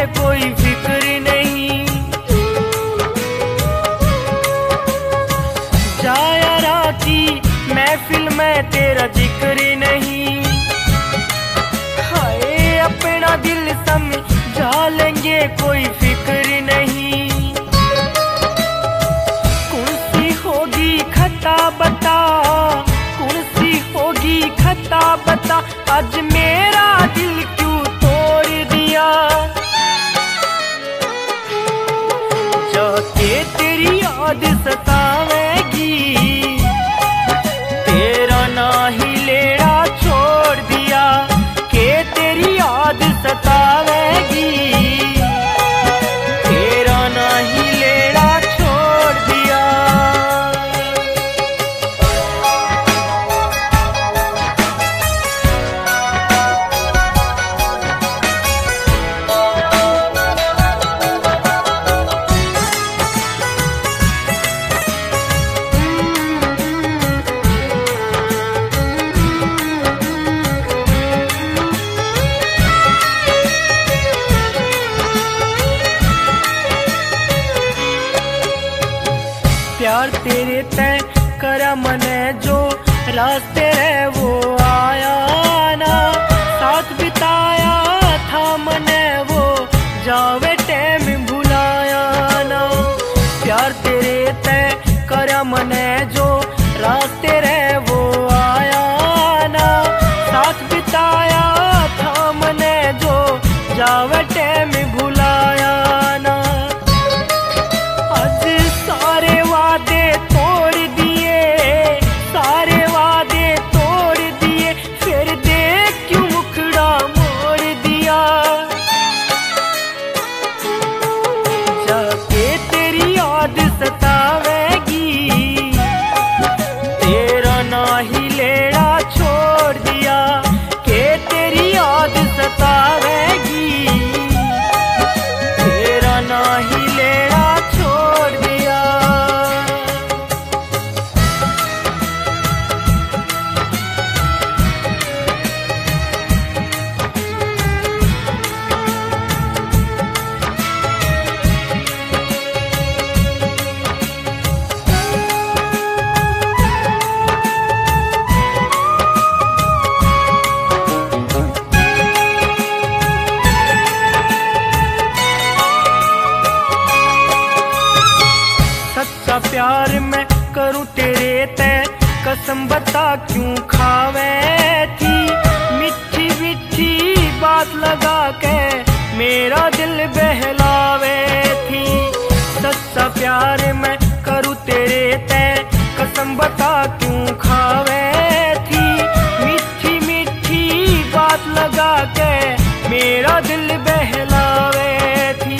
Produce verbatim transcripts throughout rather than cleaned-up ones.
कोई फिक्र नहीं। जाया राती महफिल में तेरा जिक्र नहीं। हाय अपना दिल समझा लेंगे कोई फिक्र नहीं। कौन सी होगी खता बता, कौन सी होगी खता बता, आज मेरा दिल क्यों तोड़ दिया। जाके तेरी याद सतावेगी, तेरा ना ही लेना छोड़ दिया। के तेरी याद सतावेगी, तेरा ना ही लेना छोड़ दिया। प्यार तेरे तय करा मने जो रास्ते रहे वो आया ना। साथ बिताया था मने वो जावे टाइम भुलाया ना। प्यार तेरे तय करा मने जो रास्ते रहे वो आया ना। साथ बिताया था मने जो जावे टाइम भुलाया ना। आज सारे वादे तोड़ दिए, सारे वादे तोड़ दिए, फिर देख क्यों मुखड़ा मोड़ दिया। जाके तेरी याद सतावेगी, तेरा ना ही लेना छोड़ दिया। के तेरी याद सतावेगी, तेरा ना ही लेना छोड़ दिया। सच्चा प्यार मैं करूं तेरे तय, कसम बता क्यों खावे थी। मीठी मीठी बात लगा के मेरा दिल बहलावे थी। सच्चा प्यार मैं करूं तेरे तय, कसम बता क्यों खावे थी। मीठी मीठी बात लगा के मेरा दिल बहलावे थी।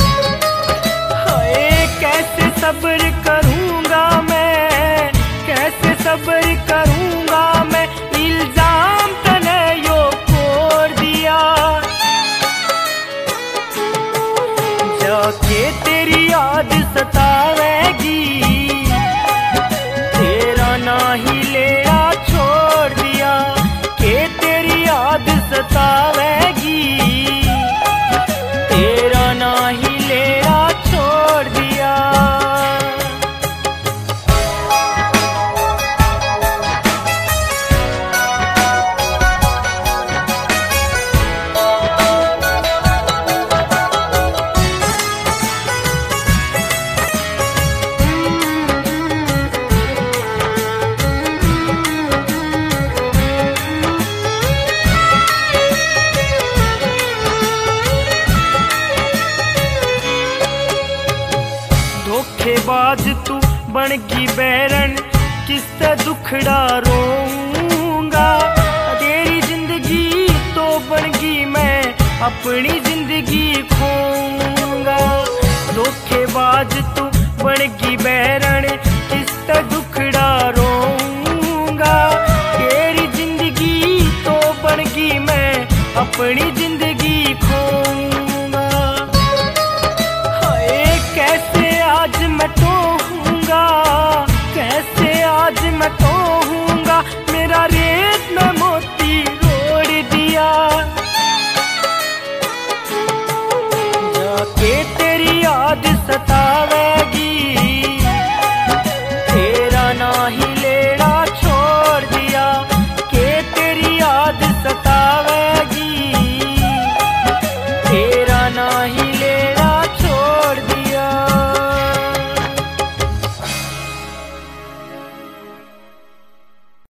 हाय कैसे सब्र करूंगा मैं, कैसे सब्र करूंगा मैं, इल्जाम तने यो छोड़ दिया। जाके तेरी याद सतावेगी, तेरा ना ही लेना छोड़ दिया। के तेरी याद सतावेगी, तेरा ना ही लेना छोड़ दिया। धोखेबाज तू बनगी बैरन, किससे दुखड़ा रोऊंगा। तेरी जिंदगी तो बनगी मैं अपनी जिंदगी खोऊंगा। धोखेबाज तू बनगी बैरन, किससे दुखड़ा रोऊंगा। तेरी जिंदगी तो बनगी मैं अपनी जिंदगी खोऊंगा। हाय कैसे आज मैं तोहूंगा, कैसे आज मैं तोहूंगा, मेरा रेत